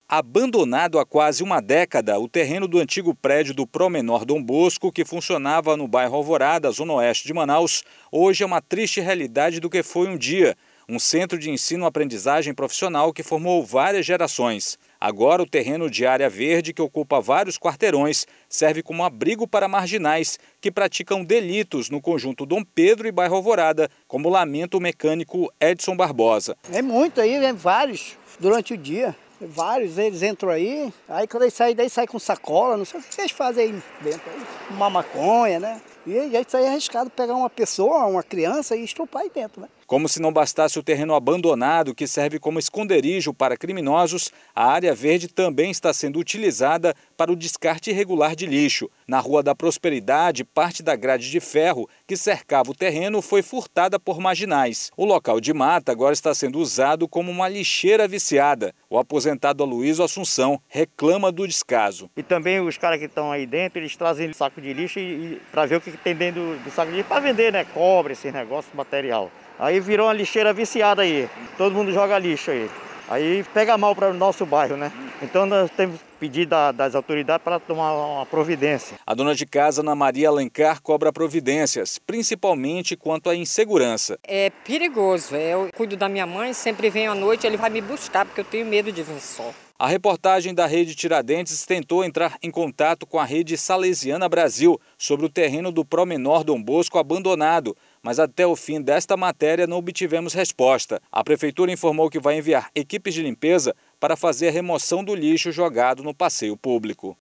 Abandonado há quase uma década, o terreno do antigo prédio do Promenor Dom Bosco, que funcionava no bairro Alvorada, zona oeste de Manaus, hoje é uma triste realidade do que foi um dia. Um centro de ensino-aprendizagem profissional que formou várias gerações. Agora, o terreno de área verde, que ocupa vários quarteirões, serve como abrigo para marginais que praticam delitos no conjunto Dom Pedro e bairro Alvorada, como lamenta o mecânico Edson Barbosa. É muito aí, vários durante o dia. Vários, eles entram aí quando eles saem daí, saem com sacola, não sei o que eles fazem aí dentro, aí, uma maconha, né? E isso aí é arriscado pegar uma pessoa, uma criança e estuprar aí dentro, né? Como se não bastasse o terreno abandonado, que serve como esconderijo para criminosos, a área verde também está sendo utilizada para o descarte irregular de lixo. Na Rua da Prosperidade, parte da grade de ferro que cercava o terreno foi furtada por marginais. O local de mata agora está sendo usado como uma lixeira viciada. O aposentado Aloysio Assunção reclama do descaso. E também os caras que estão aí dentro, eles trazem saco de lixo para ver o que tem dentro do saco de lixo, para vender, né? Cobre, esse negócio, material. Aí virou uma lixeira viciada aí, todo mundo joga lixo aí. Aí pega mal para o nosso bairro, né? Então nós temos pedido das autoridades para tomar uma providência. A dona de casa, Ana Maria Alencar, cobra providências, principalmente quanto à insegurança. É perigoso, eu cuido da minha mãe, sempre vem à noite, ele vai me buscar porque eu tenho medo de vir só. A reportagem da Rede Tiradentes tentou entrar em contato com a Rede Salesiana Brasil sobre o terreno do Promenor Dom Bosco abandonado, mas até o fim desta matéria não obtivemos resposta. A Prefeitura informou que vai enviar equipes de limpeza para fazer a remoção do lixo jogado no passeio público.